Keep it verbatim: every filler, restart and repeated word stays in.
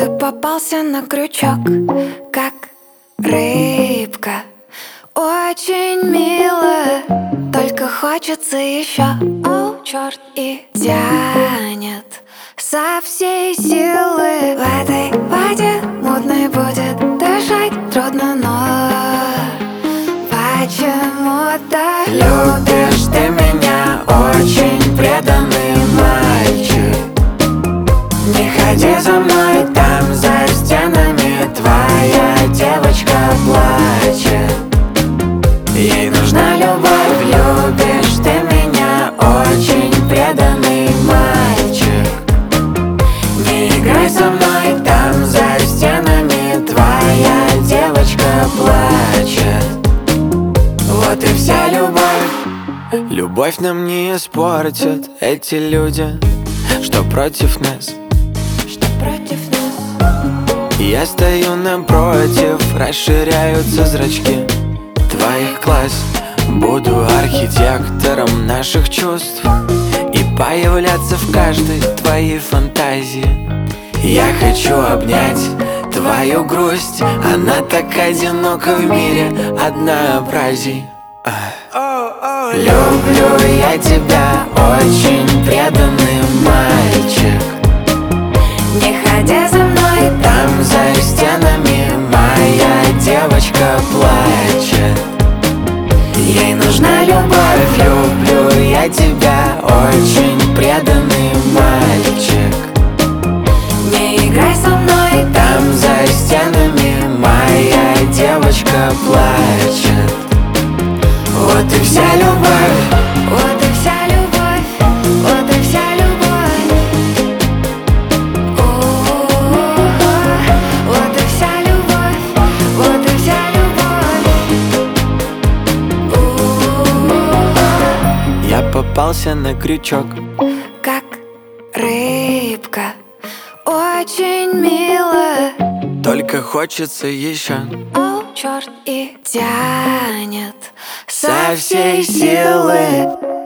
Ты попался на крючок, как рыбка. Очень мило, только хочется еще. О, черт, и тянет со всей силы. В этой воде мутной будет дышать трудно, но почему-то любишь ты меня, очень преданный мальчик. Не ходи за мной, там за стенами твоя девочка плачет. Ей нужна любовь, любишь ты меня, очень преданный мальчик. Не играй со мной, там за стенами твоя девочка плачет. Вот и вся любовь. Любовь нам не испортят эти люди, что против нас. Что против нас? Я стою напротив, расширяются зрачки твоих глаз. Буду архитектором наших чувств и появляться в каждой твоей фантазии. Я хочу обнять твою грусть, она так одинока в мире однообразий. Люблю я тебя, очень преданный мальчик. Не ходя за мной, Там за стенами моя девочка плачет. ей нужна любовь. Люблю я тебя, очень преданный мальчик. Не играй со мной, Там за стенами моя девочка плачет. Вот и вся любовь. вот и вся любовь, вот и вся любовь. О-о-о, вот и вся любовь, вот и вся любовь. О-о-о, Я попался на крючок, как рыбка, очень мило. только хочется еще. О, черт, и тянет со всей силы.